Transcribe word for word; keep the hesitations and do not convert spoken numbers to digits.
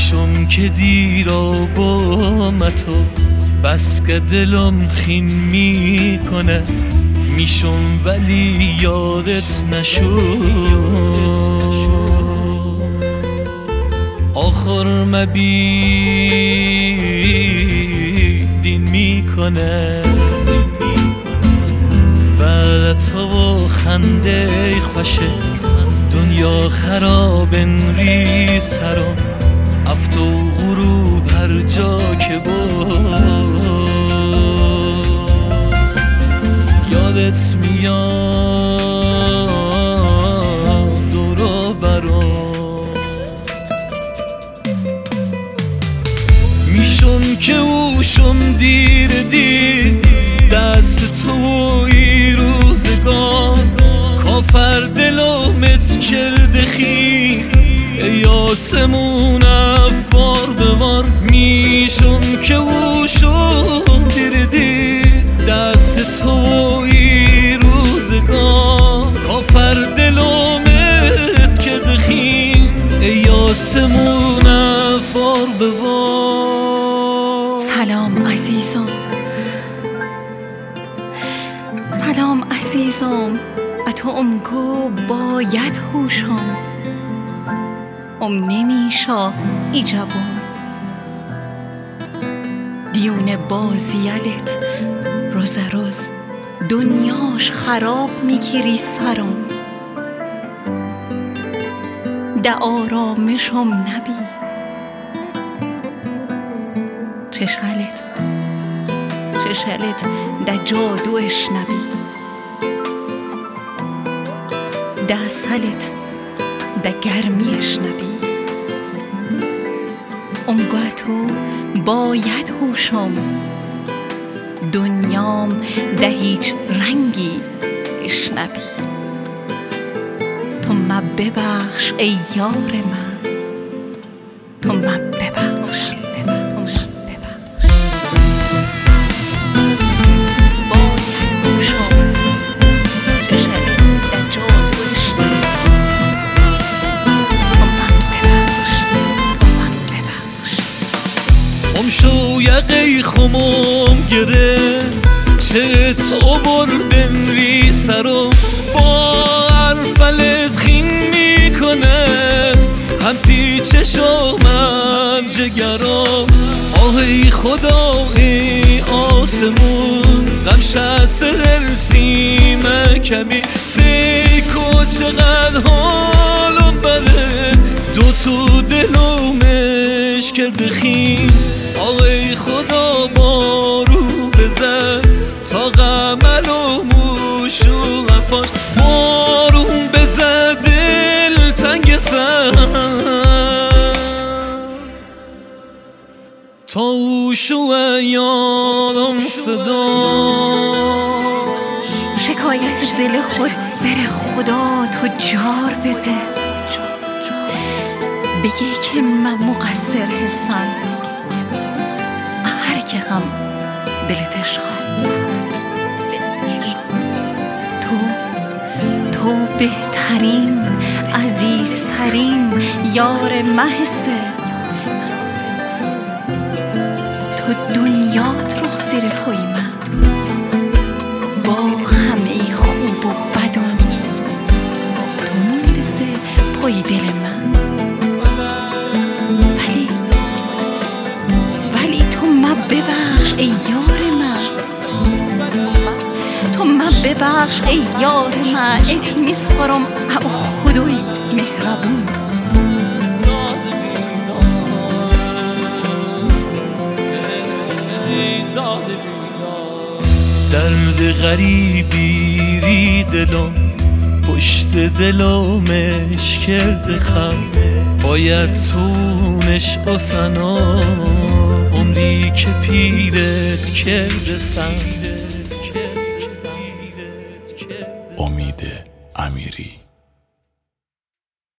میشم که دیرا با متو بس که دلم خین میکنه میشم ولی یادت نشد آخر مبیدین میکنه بعد تو خنده خوشه دنیا خرابن ری سرم افت و غروب هر جا که بود یادت میاد دورو برام میشم که اوشم دیر دیر دست تو ای روزگار کافر دلومت کرده خیر ای آسمون افبار بوار میشم که اوشم دیر دیر دست تو ای روزگار کافر دلومت کرده خیر ای آسمون افبار بوار. سلام عزیزم، سلام عزیزم، اتو امکو باید هوشم ام نمیشا ایجابم دیونه بازیالت روز روز دنیاش خراب میگیری سرم ده آرامشم نبی چشالت چشالت ده جادوش نبی ده سالت ده گرمیش نبی امگاه تو باید هوشم دنیام ده هیچ رنگی اش نبی تو ما ببخش ای یار من تو ما ببخش شو یقی خموم گره چت آوردن ری سرم با عرفلت خین میکنه همتی چشامم جگرم آهی خدا ای آسمون غمشست هرسیم کمی سیکو چقدر حالم بده دو تو دلومش کرده خین آقای خدا بارو بزن تا غمل و موش و غفاش بارون بزن دل تنگ سن تا اوش و یادم صداش شکایت دل خود بره خدا تو جار بزن بگی که من مقصر حسن هر که هم دلتش خواست تو تو بهترین عزیزترین یار محسه تو دنیات رخ زیر پای من با همه خوب و بدم تو مندسه پای دل من ولی ولی تو ما ببخش ای یار من تو ما ببخش ای یار من ات میسپارم او خدای مهربون درد غریبی ری دلم پشت دلمش کرده خم باید تونش بسنا عمری که پیرت کرده سن. امید امیری.